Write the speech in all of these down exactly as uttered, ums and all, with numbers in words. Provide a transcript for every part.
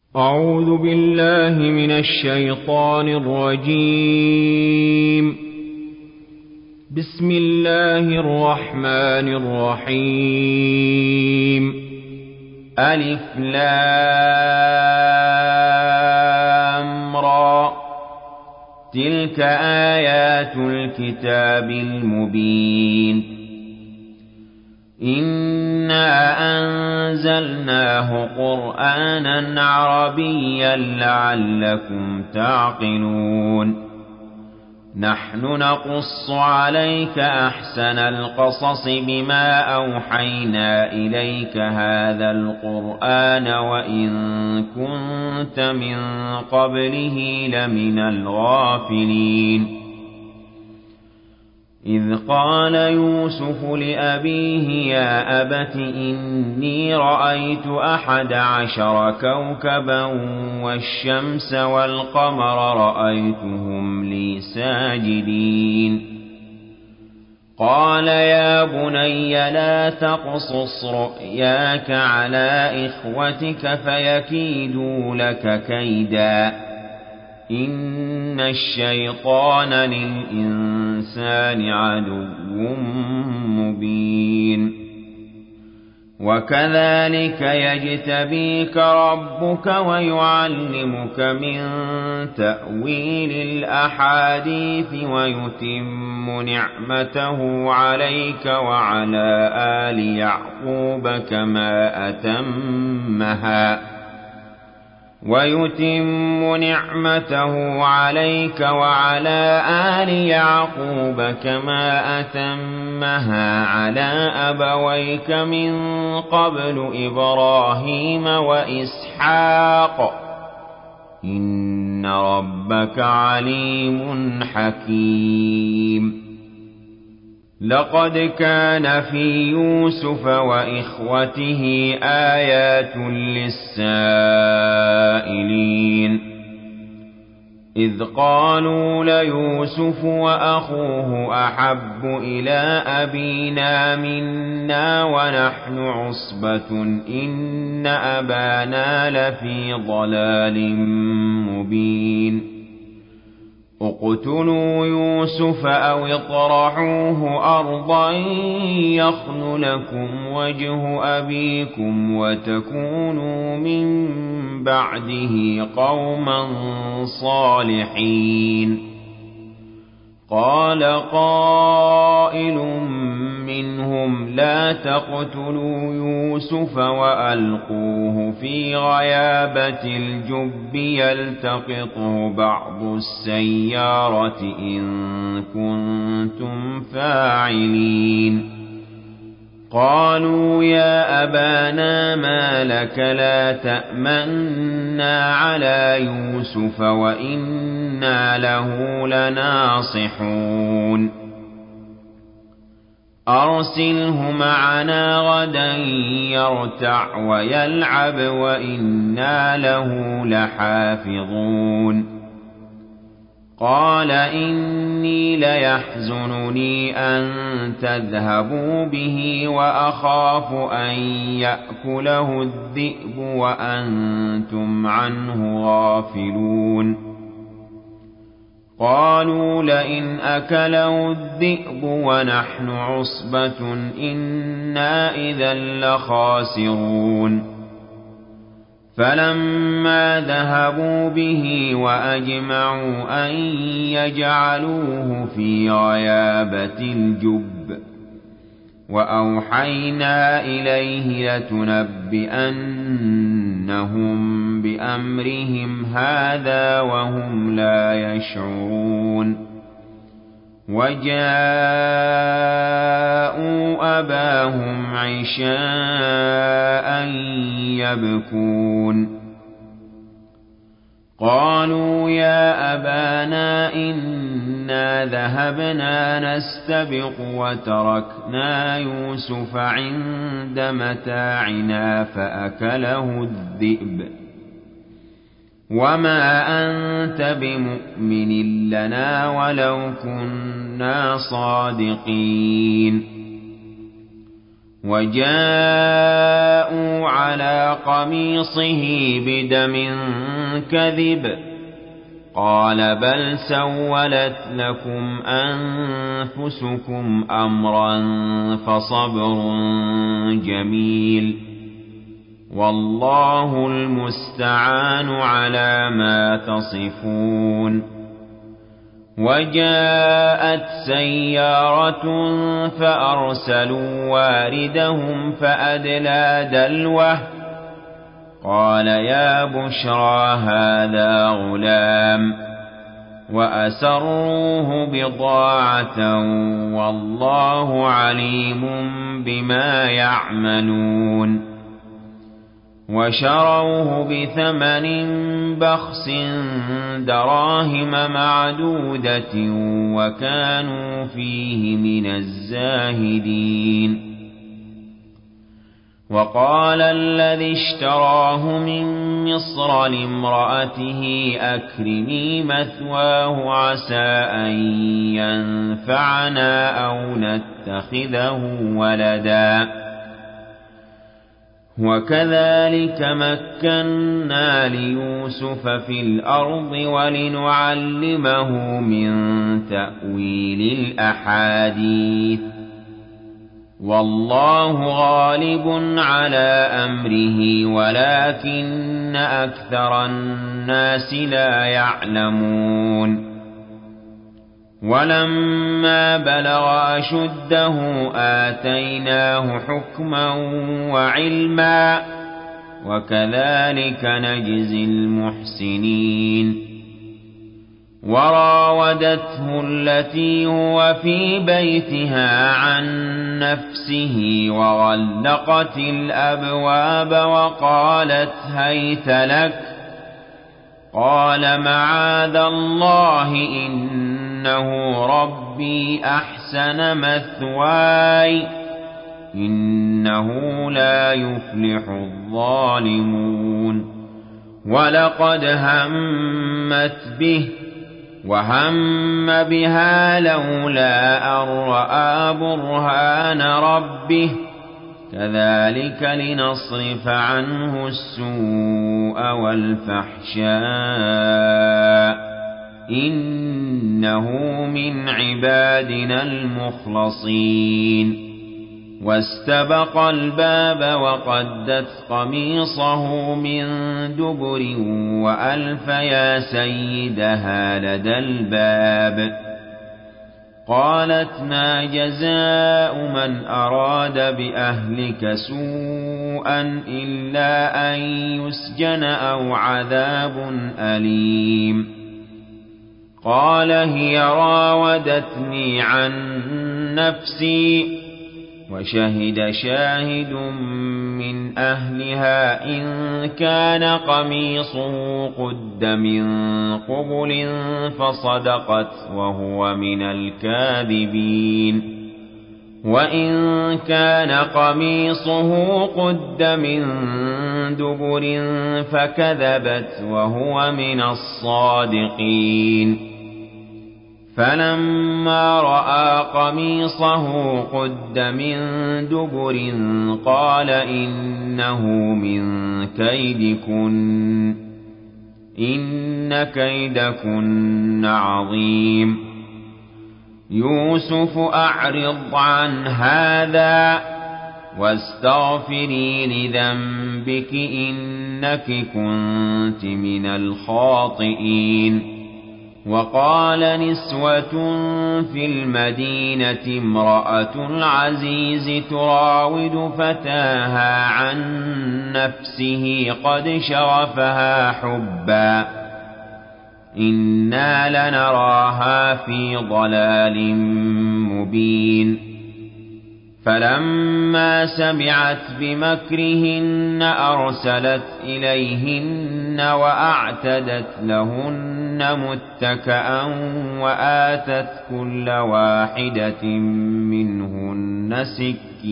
أعوذ بالله من الشيطان الرجيم. بسم الله الرحمن الرحيم. ألف لام را، تلك آيات الكتاب المبين. إنا أنزلناه قرآنا عربيا لعلكم تعقلون. نحن نقص عليك أحسن القصص بما أوحينا إليك هذا القرآن وإن كنت من قبله لمن الغافلين. إذ قال يوسف لأبيه يا أبت إني رأيت أحد عشر كوكبا والشمس والقمر رأيتهم لي ساجدين. قال يا بني لا تقصص رؤياك على إخوتك فيكيدوا لك كيدا، إن الشيطان للإنسان عدو مبين. وكذلك يجتبيك ربك ويعلمك من تأويل الأحاديث ويتم نعمته عليك وعلى آل يعقوب كما أتمها ويتم نعمته عليك وعلى آل يعقوب كما أتمها على أبويك من قبل إبراهيم وإسحاق إن ربك عليم حكيم. لقد كان في يوسف وإخوته آيات للسائلين. إذ قالوا ليوسف وأخوه أحب إلى أبينا منا ونحن عصبة إن أبانا لفي ضلال مبين. اقتلوا يوسف أو اطرحوه أرضا يخل لكم وجه أبيكم وتكونوا من بعده قوما صالحين. قال قائل منهم لا تقتلوا يوسف وألقوه في غيابة الجب يلتقطه بعض السيارة إن كنتم فاعلين. قالوا يا أبانا ما لك لا تأمنا على يوسف وإنا له لناصحون. أرسله معنا غدا يرتع ويلعب وإنا له لحافظون. قال إني ليحزنني أن تذهبوا به وأخاف أن يأكله الذئب وأنتم عنه غافلون. قالوا لئن أكله الذئب ونحن عصبة إنا إذا لخاسرون. فلما ذهبوا به وأجمعوا أن يجعلوه في غيابة الجب وأوحينا إليه لتنبئنهم بأمرهم هذا وهم لا يشعرون. وجاءوا أباهم عشاء يبكون. قالوا يا أبانا إنا ذهبنا نستبق وتركنا يوسف عند متاعنا فأكله الذئب وما أنت بمؤمن لنا ولو كنا صادقين. وجاءوا على قميصه بدم كذب قال بل سولت لكم أنفسكم أمرا فصبر جميل والله المستعان على ما تصفون. وجاءت سيارة فأرسلوا واردهم فأدلى دلوه قال يا بشرى هذا غلام وأسروه بضاعة والله عليم بما يعملون. وشروه بثمن بخس دراهم معدودة وكانوا فيه من الزاهدين. وقال الذي اشتراه من مصر لامرأته أكرمي مثواه عسى أن ينفعنا أو نتخذه ولدا وكذلك مكنا ليوسف في الأرض ولنعلمه من تأويل الأحاديث والله غالب على أمره ولكن أكثر الناس لا يعلمون. ولما بلغ أشده آتيناه حكما وعلما وكذلك نجزي المحسنين. وراودته التي هو في بيتها عن نفسه وغلقت الأبواب وقالت هيت لك قال معاذ الله إنه ربي أحسن مثواي إنه لا يفلح الظالمون. ولقد همت به وهم بها لولا أن رأى برهان ربه كذلك لنصرف عنه السوء والفحشاء إنه من عبادنا المخلصين. واستبق الباب وقدت قميصه من دبر وألف يا سيدها لدى الباب قالت ما جزاء من أراد بأهلك سوءا إلا أن يسجن أو عذاب أليم. قال هي راودتني عن نفسي وشهد شاهد من أهلها إن كان قميصه قد من قبل فصدقت وهو من الكاذبين وإن كان قميصه قد من دبر فكذبت وهو من الصادقين. فلما رأى قميصه قد من دبر قال إنه من كيدكن إن كيدكن عظيم. يوسف أعرض عن هذا واستغفري لذنبك إنك كنت من الخاطئين. وقال نسوة في المدينة امرأة العزيز تراود فتاها عن نفسه قد شغفها حبا إنا لنراها في ضلال مبين. فلما سمعت بمكرهن أرسلت إليهن وأعتدت لهن متكأ وآتت كل واحدة منهن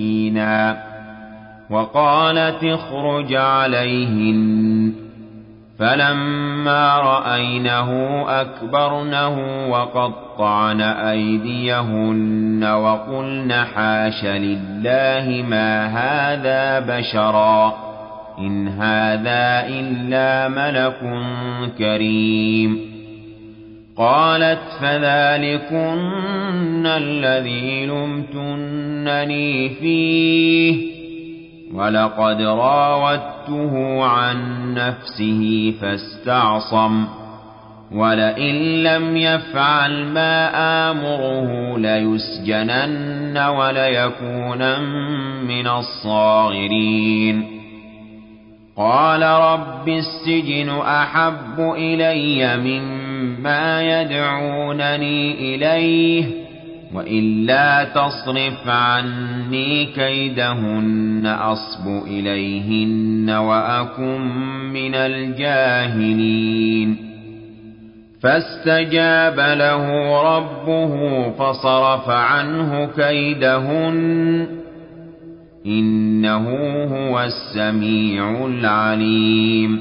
سكينا وقالت اخرج عليهن فلما رأينه أكبرنه وقطعن أيديهن وقلن حاش لله ما هذا بشرا إن هذا إلا ملك كريم. قالت فذلكن الذي لمتنني فيه ولقد راودته عن نفسه فاستعصم ولئن لم يفعل ما آمره ليسجنن وليكونن من الصاغرين. قال رب السجن أحب إلي مما يدعونني إليه وإلا تصرف عني كيدهن أصب إليهن وأكن من الجاهلين. فاستجاب له ربه فصرف عنه كيدهن إنه هو السميع العليم.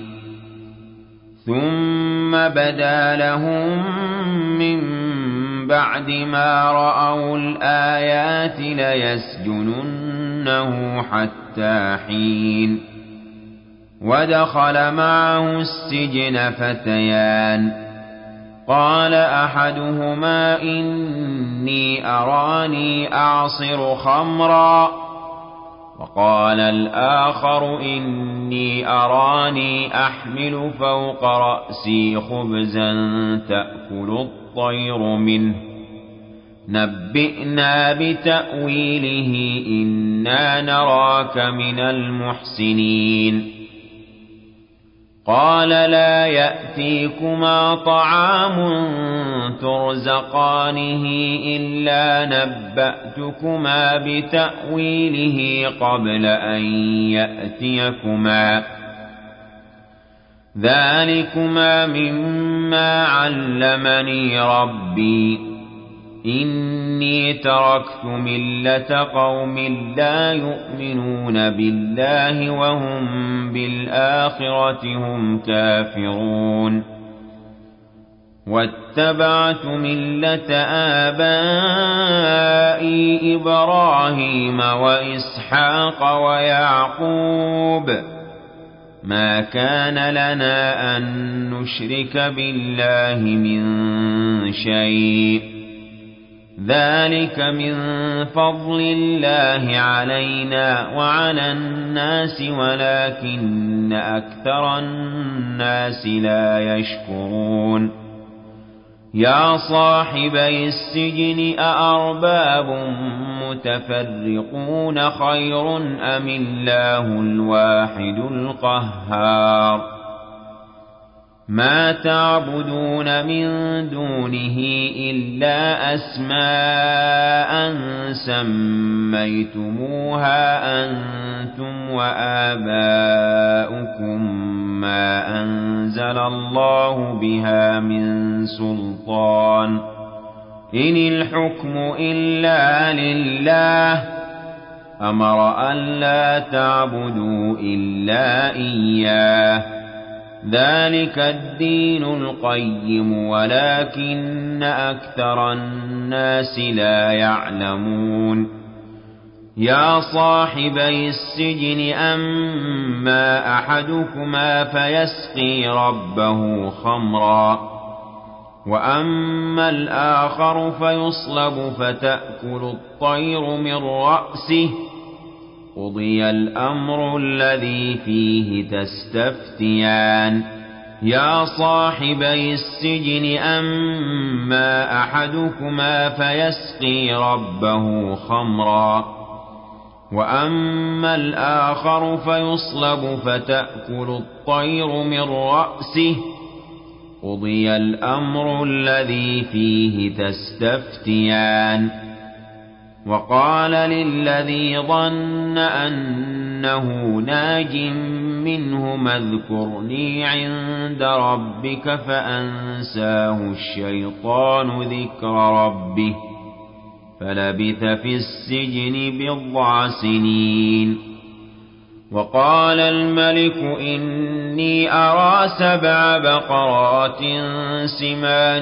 ثم بدا لهم من بعد ما رأوا الآيات ليسجننه حتى حين. ودخل معه السجن فتيان قال أحدهما إني أراني أعصر خمرا وقال الآخر إني أراني أحمل فوق رأسي خبزا تأكل الطير منه نبئنا بتأويله إنا نراك من المحسنين. قال لا يأتيكما طعام ترزقانه إلا نبأتكما بتأويله قبل أن يأتيكما ذلكما مما علمني ربي إني تركت ملة قوم لا يؤمنون بالله وهم بالآخرة هم كافرون واتبعت ملة آبائي إبراهيم وإسحاق ويعقوب ما كان لنا أن نشرك بالله من شيء ذلك من فضل الله علينا وعلى الناس ولكن أكثر الناس لا يشكرون. يا صاحبي السجن أأرباب متفرقون خير أم الله الواحد القهار ما تعبدون من دونه إلا أسماء سميتموها أنتم وآباؤكم ما أنزل الله بها من سلطان إن الحكم إلا لله أمر ألا تعبدوا إلا إياه ذلك الدين القيم ولكن أكثر الناس لا يعلمون. يا صاحبي السجن أما أحدكما فيسقي ربه خمرا وأما الآخر فيصلب فتأكل الطير من رأسه قضي الأمر الذي فيه تستفتيان. يا صاحبي السجن أما أحدكما فيسقي ربه خمرا وأما الآخر فيصلب فتأكل الطير من رأسه قضي الأمر الذي فيه تستفتيان. وقال للذي ظن أنه ناج منهما اذكرني عند ربك فأنساه الشيطان ذكر ربه فلبث في السجن بضع سنين. وقال الملك إني أرى سبع بقرات سمان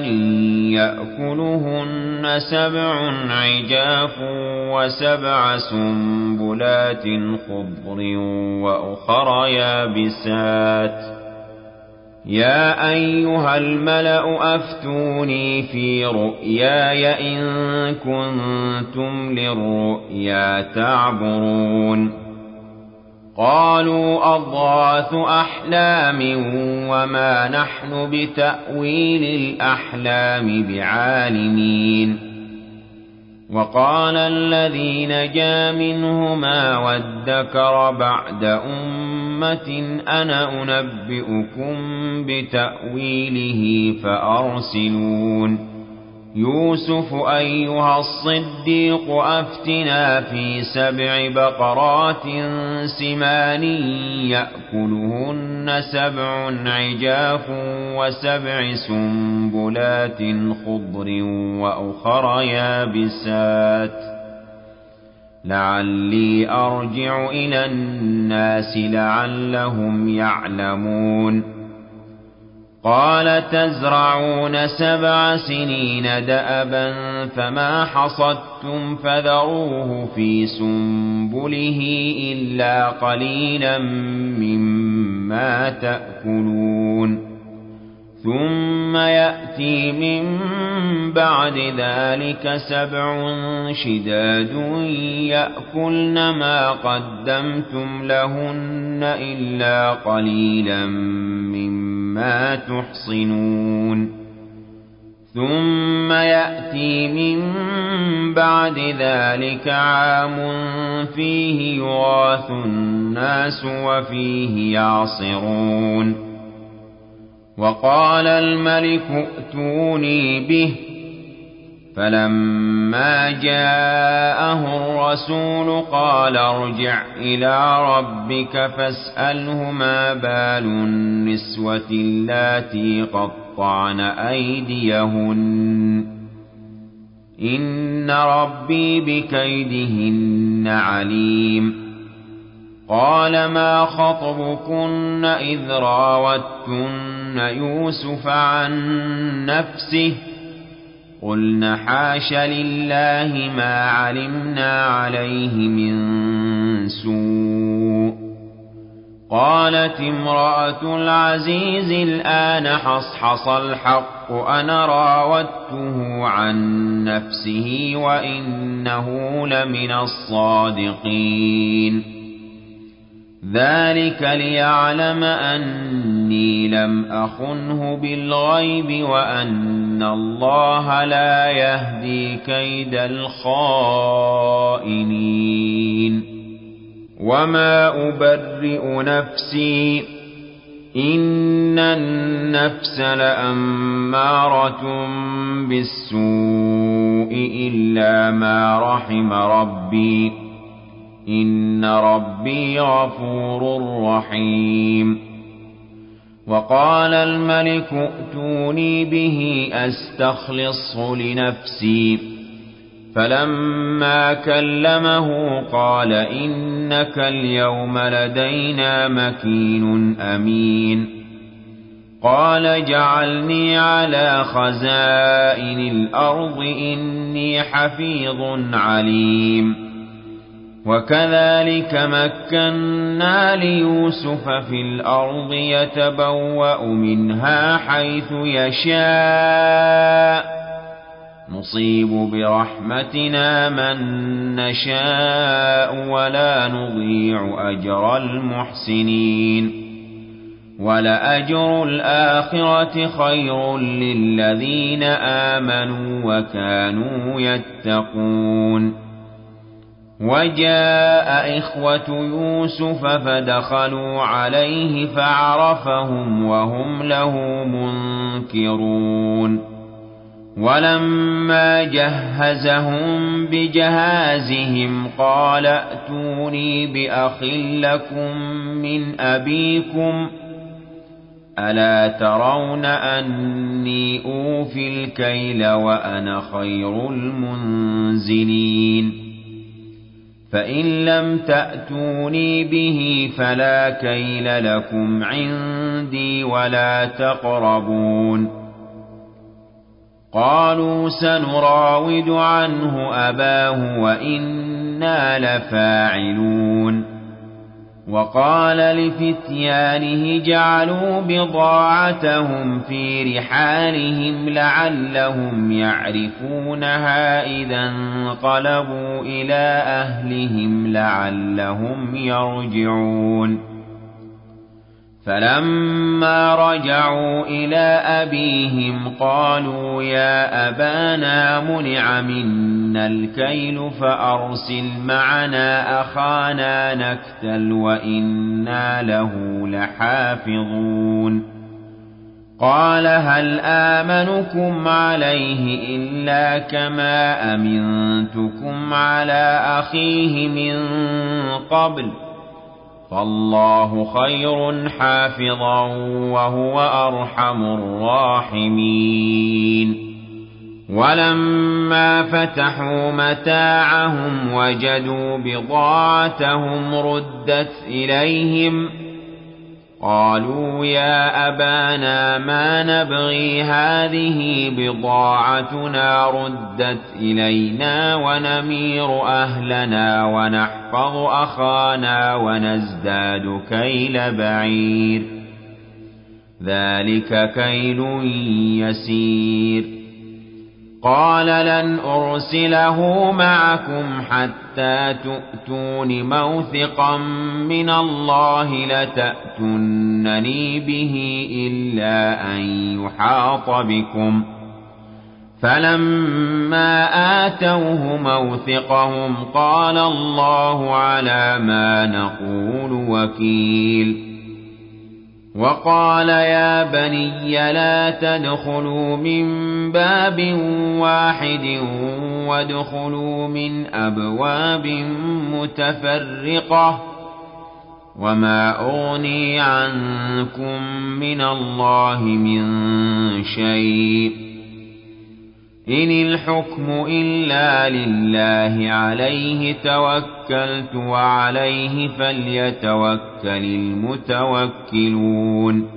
يأكلهن سبع عجاف وسبع سنبلات خضر وأخر يابسات يا أيها الملأ أفتوني في رؤياي إن كنتم للرؤيا تعبرون قالوا أضغاث أحلام وما نحن بتأويل الأحلام بعالمين وقال الذي نجا منهما وادكر بعد أمة أنا أنبئكم بتأويله فأرسلون يوسف أيها الصديق أفتنا في سبع بقرات سمان يأكلهن سبع عجاف وسبع سنبلات خضر وأخر يابسات لعلي أرجع إلى الناس لعلهم يعلمون قال تزرعون سبع سنين دأبا فما حصدتم فذروه في سنبله إلا قليلا مما تأكلون ثم يأتي من بعد ذلك سبع شداد يأكلن ما قدمتم لهن إلا قليلا مما تحصنون ثم يأتي من بعد ذلك عام فيه يغاث الناس وفيه يعصرون وقال الملك ائتوني به فلما جاءه الرسول قال ارجع إلى ربك فاسأله ما بال النسوة اللاتي قطعن أيديهن إن ربي بكيدهن عليم قال ما خطبكن إذ راوتن يوسف عن نفسه قلن حاش لله ما علمنا عليه من سوء قالت امرأة العزيز الآن حصحص الحق أنا راودته عن نفسه وإنه لمن الصادقين ذلك ليعلم أني لم أخنه بالغيب وأن الله لا يهدي كيد الخائنين وما أبرئ نفسي إن النفس لأمارة بالسوء إلا ما رحم ربي إن ربي غفور رحيم وقال الملك ائتوني به أستخلصه لنفسي فلما كلمه قال إنك اليوم لدينا مكين أمين قال اجعلني على خزائن الأرض إني حفيظ عليم وكذلك مكنا ليوسف في الأرض يتبوأ منها حيث يشاء نصيب برحمتنا من نشاء ولا نضيع أجر المحسنين ولأجر الآخرة خير للذين آمنوا وكانوا يتقون وجاء إخوة يوسف فدخلوا عليه فعرفهم وهم له منكرون ولما جهزهم بجهازهم قال ائتوني بأخ لكم من أبيكم ألا ترون أني أوفي الكيل وأنا خير المنزلين فإن لم تأتوني به فلا كيل لكم عندي ولا تقربون. قالوا سنراود عنه أباه وإنا لفاعلون. وقال لفتيانه جعلوا بضاعتهم في رحالهم لعلهم يعرفونها إذا انقلبوا إلى أهلهم لعلهم يرجعون. فلما رجعوا إلى أبيهم قالوا يا أبانا منع منا الكيل فأرسل معنا أخانا نكتل وإنا له لحافظون. قال هل آمنكم عليه إلا كما أمنتكم على أخيه من قبل فالله خير حافظا وهو أرحم الراحمين. ولما فتحوا متاعهم وجدوا بضاعتهم ردت إليهم قالوا يا أبانا ما نبغي هذه بضاعتنا ردت إلينا ونمير أهلنا ونحفظ أخانا ونزداد كيل بعير ذلك كيل يسير. قال لن أرسله معكم حتى تؤتون موثقا من الله لتأتونني به إلا أن يحاط بكم. فلما آتوه موثقهم قال الله على ما نقول وكيل. وقال يا بني لا تدخلوا من باب واحد وادخلوا من أبواب متفرقة وما أغني عنكم من الله من شيء إن الحكم إلا لله عليه توكلت وعليه فليتوكل المتوكلون.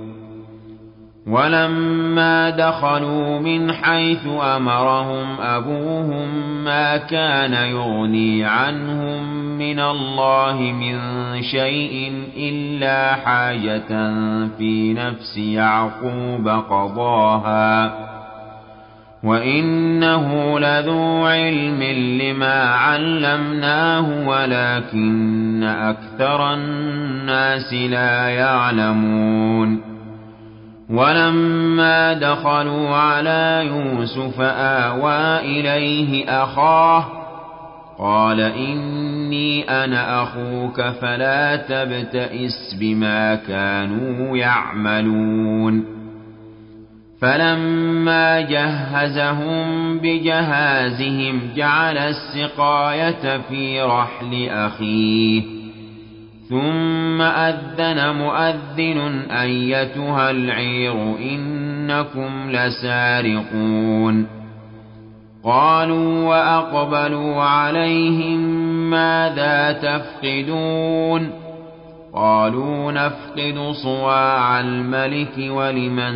ولما دخلوا من حيث أمرهم أبوهم ما كان يغني عنهم من الله من شيء إلا حاجة في نفس يعقوب قضاها وإنه لذو علم لما علمناه ولكن أكثر الناس لا يعلمون. ولما دخلوا على يوسف آوى إليه أخاه قال إني أنا أخوك فلا تبتئس بما كانوا يعملون. فلما جهزهم بجهازهم جعل السقاية في رحل أخيه ثم أذن مؤذن أيتها العير إنكم لسارقون. قالوا وأقبلوا عليهم ماذا تفقدون قالوا نفقد صواع الملك ولمن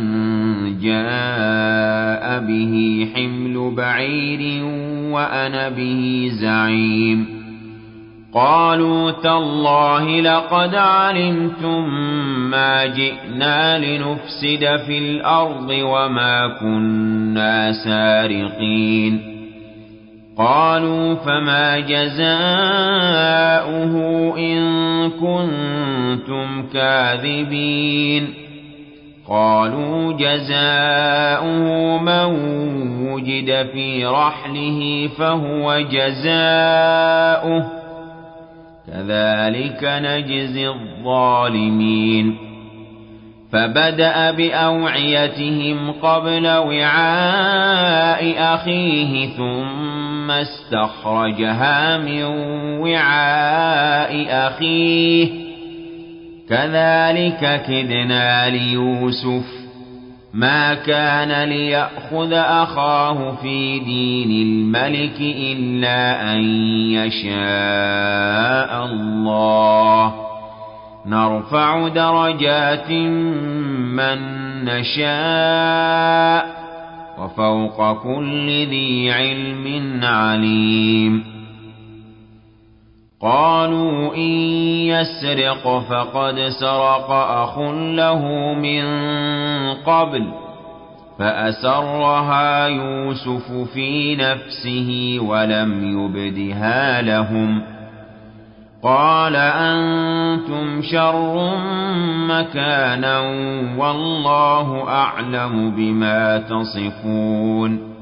جاء به حمل بعير وأنا به زعيم. قالوا تالله لقد علمتم ما جئنا لنفسد في الأرض وما كنا سارقين. قالوا فما جزاؤه إن كنتم كاذبين. قالوا جزاؤه من وجد في رحله فهو جزاؤه كذلك نجزي الظالمين. فبدأ بأوعيتهم قبل وعاء أخيه ثم استخرجها من وعاء أخيه كذلك كدنا ليوسف ما كان ليأخذ أخاه في دين الملك إلا أن يشاء الله نرفع درجات من نشاء وفوق كل ذي علم عليم قالوا إن يسرق فقد سرق أخ له من قبل فأسرها يوسف في نفسه ولم يبدها لهم قال أنتم شر مكانا والله أعلم بما تصفون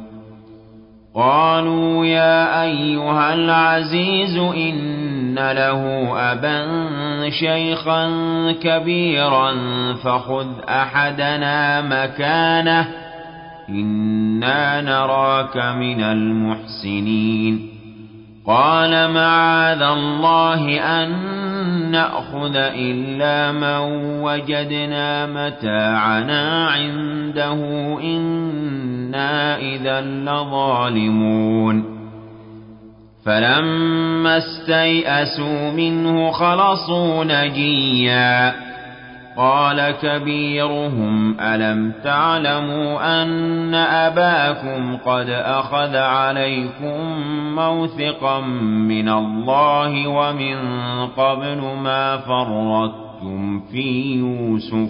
قالوا يا أيها العزيز إن له أبا شيخا كبيرا فخذ أحدنا مكانه إنا نراك من المحسنين قال معاذ الله أن نأخذ إلا من وجدنا متاعنا عنده إنا إذا لظالمون فلما استيئسوا منه خلصوا نجيا قال كبيرهم ألم تعلموا أن أباكم قد أخذ عليكم موثقا من الله ومن قبل ما فرطتم في يوسف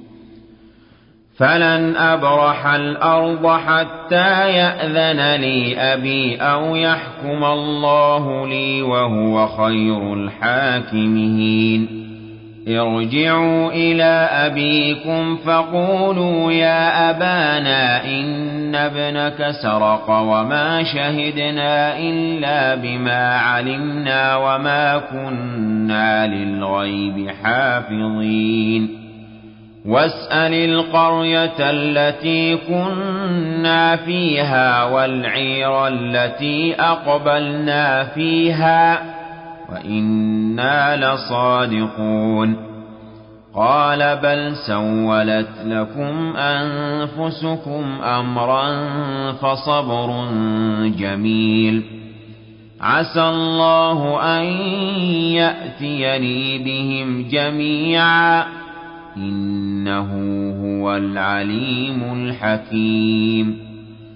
فلن أبرح الأرض حتى يأذن لي أبي أو يحكم الله لي وهو خير الحاكمين ارجعوا إلى أبيكم فقولوا يا أبانا إن ابنك سرق وما شهدنا إلا بما علمنا وما كنا للغيب حافظين واسأل القرية التي كنا فيها والعير التي أقبلنا فيها وإنا لصادقون قال بل سولت لكم أنفسكم أمرا فصبر جميل عسى الله أن يأتيني بهم جميعا إنه هو العليم الحكيم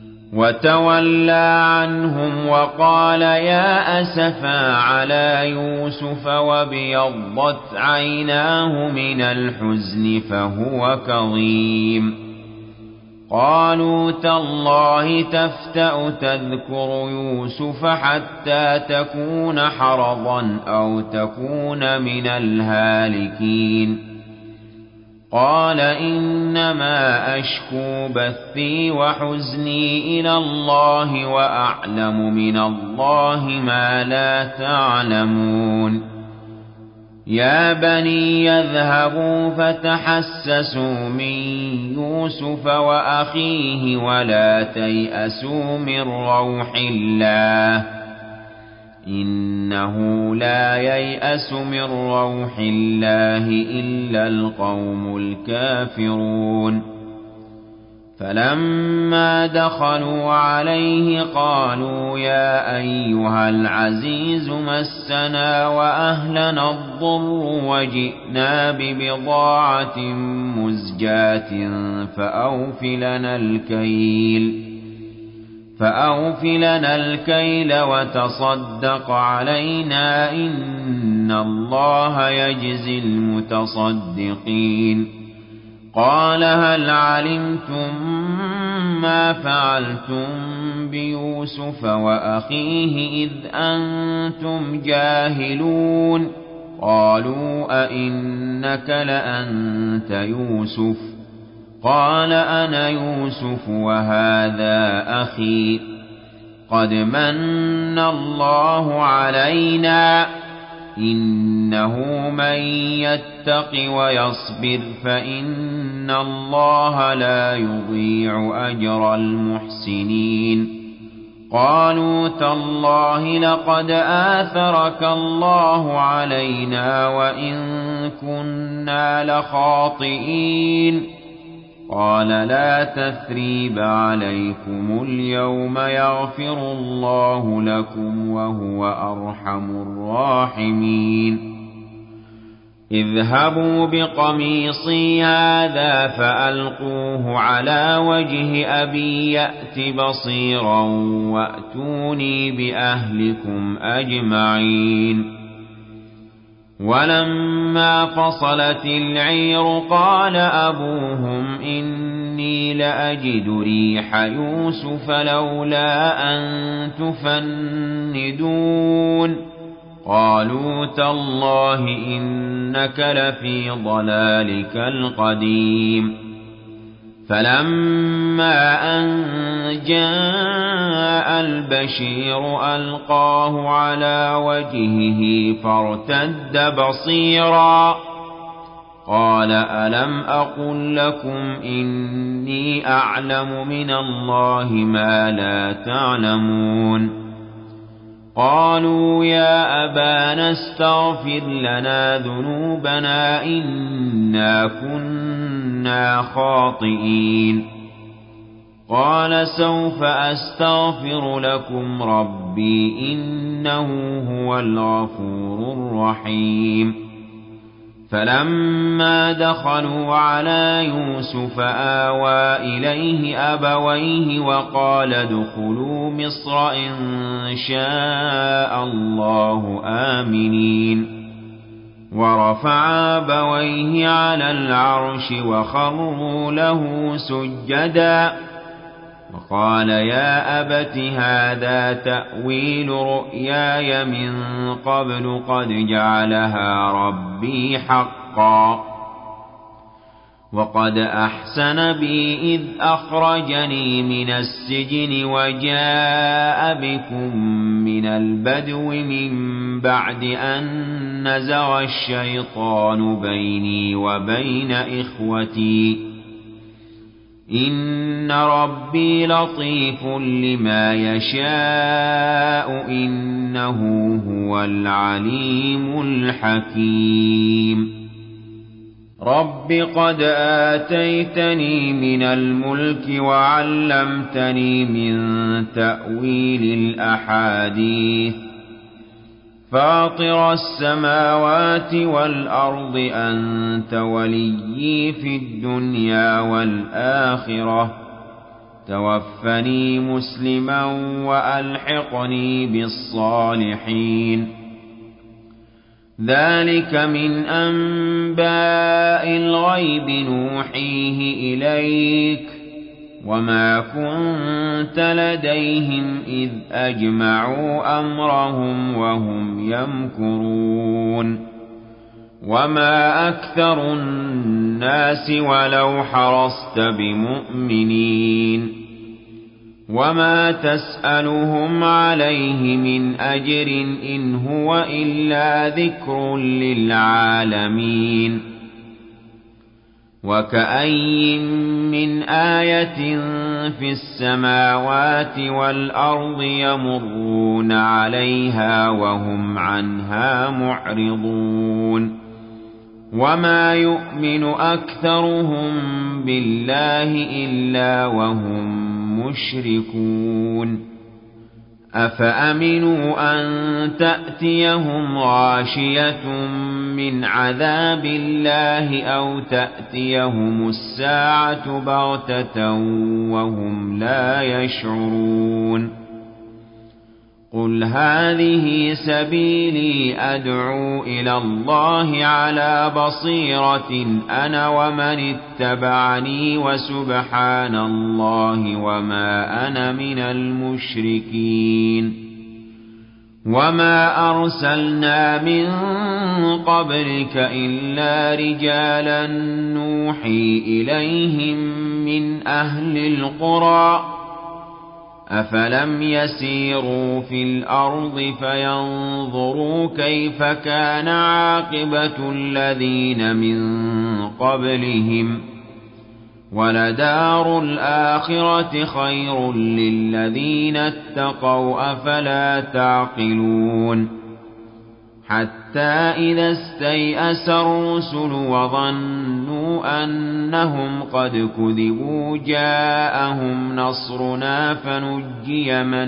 وتولى عنهم وقال يا أسفا على يوسف وابيضت عيناه من الحزن فهو كظيم قالوا تالله تفتأ تذكر يوسف حتى تكون حرضا أو تكون من الهالكين قال إنما أشكو بثي وحزني إلى الله وأعلم من الله ما لا تعلمون يا بني يذهبوا فتحسسوا من يوسف وأخيه ولا تيأسوا من روح الله إنه لا ييأس من روح الله إلا القوم الكافرون فلما دخلوا عليه قالوا يا أيها العزيز مسنا وأهلنا الضر وجئنا ببضاعة مزجاة فأوف لنا الكيل فأوف لنا الكيل وتصدق علينا إن الله يجزي المتصدقين قال هل علمتم ما فعلتم بيوسف وأخيه إذ أنتم جاهلون قالوا أئنك لأنت يوسف قال أنا يوسف وهذا أخي قد من الله علينا إنه من يتق ويصبر فإن الله لا يضيع أجر المحسنين قالوا تالله لقد آثرك الله علينا وإن كنا لخاطئين قال لا تثريب عليكم اليوم يغفر الله لكم وهو أرحم الراحمين اذهبوا بقميصي هذا فألقوه على وجه أبي يأت بصيرا وأتوني بأهلكم أجمعين ولما فصلت العير قال أبوهم إني لأجد ريح يوسف لولا أن تفندون قالوا تالله إنك لفي ضلالك القديم فلما أن جاء البشير ألقاه على وجهه فارتد بصيرا قال ألم أقل لكم إني أعلم من الله ما لا تعلمون قالوا يا أبانا استغفر لنا ذنوبنا إنا كنا خاطئين قال سوف أستغفر لكم ربي إنه هو الغفور الرحيم فلما دخلوا على يوسف آوى إليه أبويه وقال ادخلوا مصر إن شاء الله آمنين ورفع أبويه على العرش وخروا له سجدا وقال يا أبت هذا تأويل رؤياي من قبل قد جعلها ربي حقا وقد أحسن بي إذ أخرجني من السجن وجاء بكم من البدو من بعد أن نزغ الشيطان بيني وبين إخوتي إن ربي لطيف لما يشاء إنه هو العليم الحكيم رب قد آتيتني من الملك وعلمتني من تأويل الأحاديث فاطر السماوات والأرض أنت وليي في الدنيا والآخرة توفني مسلما وألحقني بالصالحين ذلك من أنباء الغيب نوحيه إليك وما كنت لديهم إذ أجمعوا أمرهم وهم يمكرون وما أكثر الناس ولو حرصت بمؤمنين وما تسألهم عليه من أجر إن هو إلا ذكر للعالمين وكأي من آية في السماوات والأرض يمرون عليها وهم عنها معرضون وما يؤمن أكثرهم بالله إلا وهم مشركون أفأمنوا أن تأتيهم غاشية من عذاب الله أو تأتيهم الساعة بغتة وهم لا يشعرون قل هذه سبيلي أدعو إلى الله على بصيرة أنا ومن اتبعني وسبحان الله وما أنا من المشركين وما أرسلنا من قبلك إلا رجالا نوحي إليهم من أهل القرى أفلم يسيروا في الأرض فينظروا كيف كان عاقبة الذين من قبلهم ولدار الآخرة خير للذين اتقوا أفلا تعقلون حتى إذا استيأس الرسل وظنوا أن أنهم قد كذبوا جاءهم نصرنا فنجي من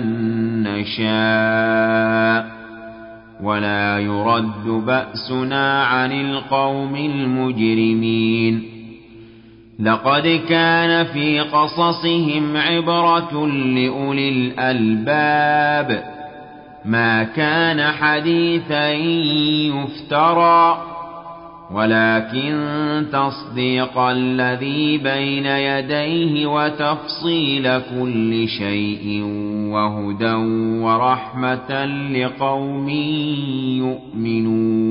نشاء ولا يرد بأسنا عن القوم المجرمين لقد كان في قصصهم عبرة لأولي الألباب ما كان حديثا يفترى ولكن تصديق الذي بين يديه وتفصيل كل شيء وهدى ورحمة لقوم يؤمنون